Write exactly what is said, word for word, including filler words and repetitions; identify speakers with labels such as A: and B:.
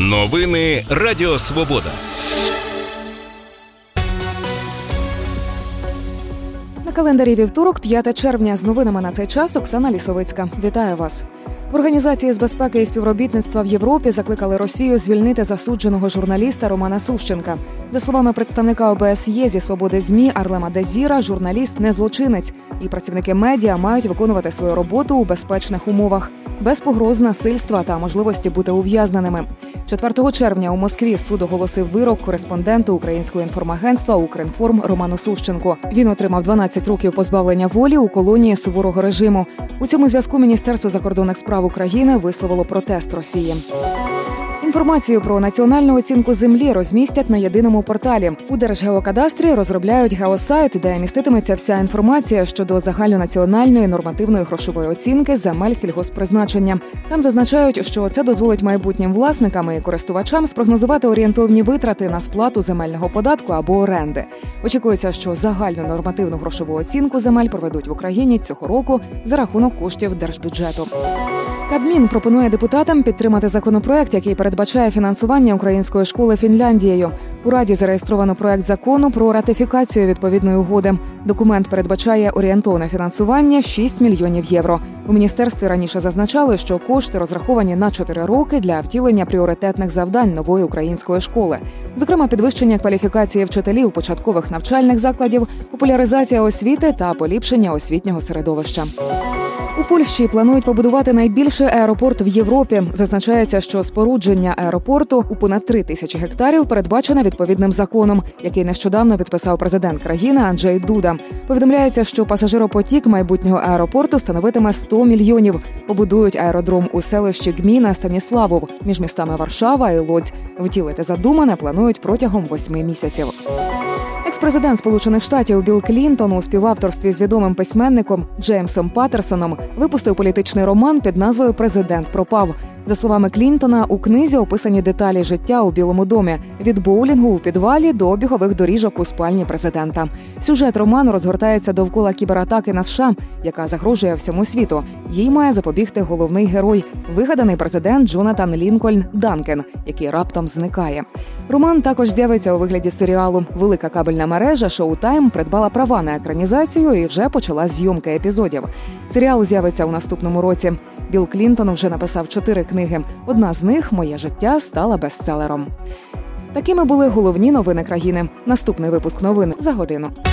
A: Новини Радіо Свобода.
B: На календарі вівторок, п'яте червня. З новинами на цей час Оксана Лісовицька. Вітаю вас. В Організації з безпеки і співробітництва в Європі закликали Росію звільнити засудженого журналіста Романа Сущенка. За словами представника О Б С Є зі свободи ЗМІ Арлема Дезіра, журналіст не злочинець, і працівники медіа мають виконувати свою роботу у безпечних умовах, без погроз насильства та можливості бути ув'язненими. четвертого червня у Москві суд оголосив вирок кореспонденту українського інформагентства «Укрінформ» Роману Сущенку. Він отримав дванадцять років позбавлення волі у колонії суворого режиму. У цьому зв'язку Міністерство закордонних справ України висловило протест Росії. Інформацію про національну оцінку землі розмістять на єдиному порталі. У Держгеокадастрі розробляють геосайт, де міститиметься вся інформація щодо загальнонаціональної нормативної грошової оцінки земель сільгосппризначення. Там зазначають, що це дозволить майбутнім власникам і користувачам спрогнозувати орієнтовні витрати на сплату земельного податку або оренди. Очікується, що загальну нормативну грошову оцінку земель проведуть в Україні цього року за рахунок коштів держбюджету. Кабмін пропонує депутатам підтримати законопроект, який передбачає фінансування української школи Фінляндією. У Раді зареєстровано проект закону про ратифікацію відповідної угоди. Документ передбачає орієнтовне фінансування шість мільйонів євро. У міністерстві раніше зазначали, що кошти розраховані на чотири роки для втілення пріоритетних завдань нової української школи. Зокрема, підвищення кваліфікації вчителів початкових навчальних закладів, популяризація освіти та поліпшення освітнього середовища. У Польщі планують побудувати найбільший аеропорт в Європі. Зазначається, що спорудження аеропорту у понад три тисячі гектарів передбачено відповідним законом, який нещодавно підписав президент країни Анджей Дуда. Повідомляється, що пасажиропотік майбутнього аеропорту становитиме сто мільйонів. Побудують аеродром у селищі Гміна Станіславов між містами Варшава і Лодзь. Втілити задумане планують протягом восьми місяців. Екс-президент Сполучених Штатів Білл Клінтон у співавторстві з відомим письменником Джеймсом Патерсоном випустив політичний роман під назвою «Президент пропав». За словами Клінтона, у книзі описані деталі життя у Білому домі – від боулінгу у підвалі до бігових доріжок у спальні президента. Сюжет роману розгортається довкола кібератаки на США, яка загрожує всьому світу. Їй має запобігти головний герой – вигаданий президент Джонатан Лінкольн Данкен, який раптом зникає. Роман також з'явиться у вигляді серіалу. Велика кабельна мережа Showtime придбала права на екранізацію і вже почала зйомки епізодів. Серіал з'явиться у наступному році. Білл Клінтон вже написав чотири книги. Одна з них «Моє життя» стала бестселером. Такими були головні новини країни. Наступний випуск новин за годину.